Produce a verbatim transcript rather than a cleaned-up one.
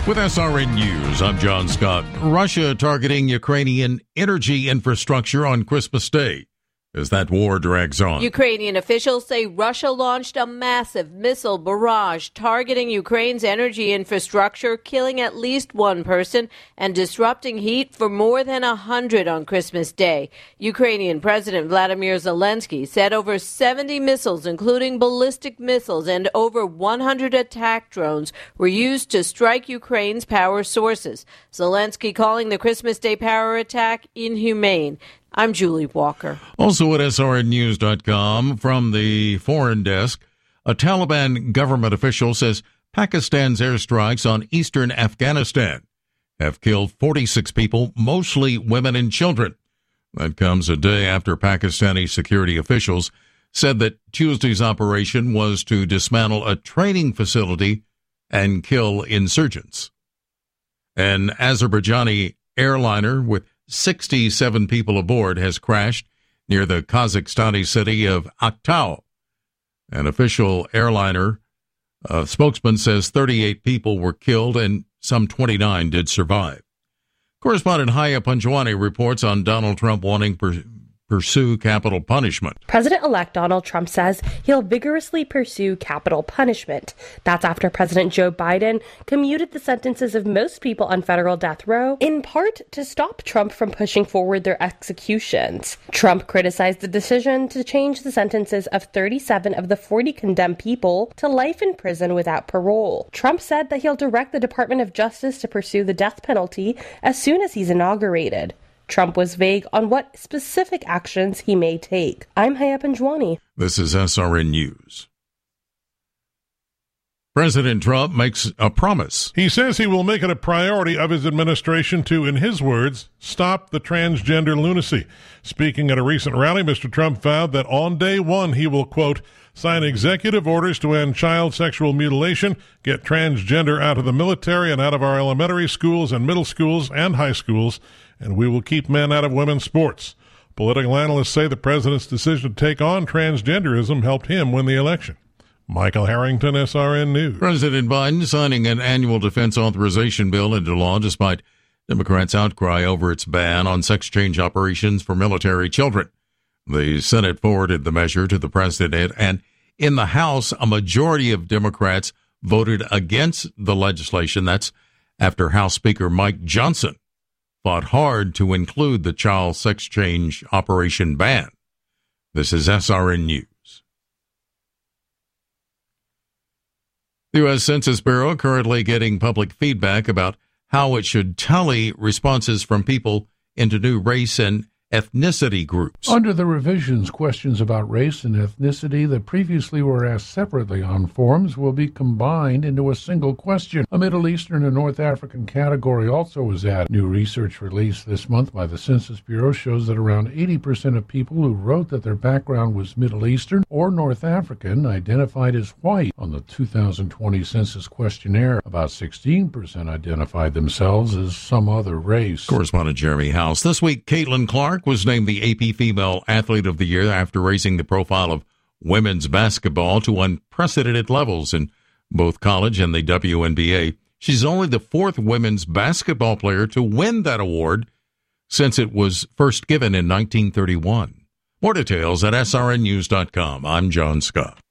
With S R N News, I'm John Scott. Russia targeting Ukrainian energy infrastructure on Christmas Day as that war drags on. Ukrainian officials say Russia launched a massive missile barrage targeting Ukraine's energy infrastructure, killing at least one person and disrupting heat for more than a hundred on Christmas Day. Ukrainian President Vladimir Zelensky said over seventy missiles, including ballistic missiles and over one hundred attack drones, were used to strike Ukraine's power sources. Zelensky calling the Christmas Day power attack inhumane. I'm Julie Walker. Also at S R N news dot com, from the foreign desk, a Taliban government official says Pakistan's airstrikes on eastern Afghanistan have killed forty-six people, mostly women and children. That comes a day after Pakistani security officials said that Tuesday's operation was to dismantle a training facility and kill insurgents. An Azerbaijani airliner with sixty-seven people aboard has crashed near the Kazakhstani city of Aktau. An official airliner uh, spokesman says thirty-eight people were killed and some twenty-nine did survive. Correspondent Haya Panjwani reports on Donald Trump wanting per- pursue capital punishment. President-elect Donald Trump says he'll vigorously pursue capital punishment. That's after President Joe Biden commuted the sentences of most people on federal death row, in part to stop Trump from pushing forward their executions. Trump criticized the decision to change the sentences of thirty-seven of the forty condemned people to life in prison without parole. Trump said that he'll direct the Department of Justice to pursue the death penalty as soon as he's inaugurated. Trump was vague on what specific actions he may take. I'm Haya Panjwani. This is S R N News. President Trump makes a promise. He says he will make it a priority of his administration to, in his words, stop the transgender lunacy. Speaking at a recent rally, Mister Trump vowed that on day one he will, quote, sign executive orders to end child sexual mutilation, get transgender out of the military and out of our elementary schools and middle schools and high schools, and we will keep men out of women's sports. Political analysts say the president's decision to take on transgenderism helped him win the election. Michael Harrington, S R N News. President Biden signing an annual defense authorization bill into law despite Democrats' outcry over its ban on sex change operations for military children. The Senate forwarded the measure to the president, and in the House, a majority of Democrats voted against the legislation. That's after House Speaker Mike Johnson fought hard to include the child sex change operation ban. This is S R N News. The U S Census Bureau currently getting public feedback about how it should tally responses from people into new race and ethnicity groups. Under the revisions, questions about race and ethnicity that previously were asked separately on forms will be combined into a single question. A Middle Eastern and North African category also was added. New research released this month by the Census Bureau shows that around eighty percent of people who wrote that their background was Middle Eastern or North African identified as white on the two thousand twenty census questionnaire. About sixteen percent identified themselves as some other race. Correspondent Jeremy House. This week, Caitlin Clark was named the A P Female Athlete of the Year after raising the profile of women's basketball to unprecedented levels in both college and the W N B A. She's only the fourth women's basketball player to win that award since it was first given in nineteen thirty-one. More details at S R N news dot com. I'm John Scott.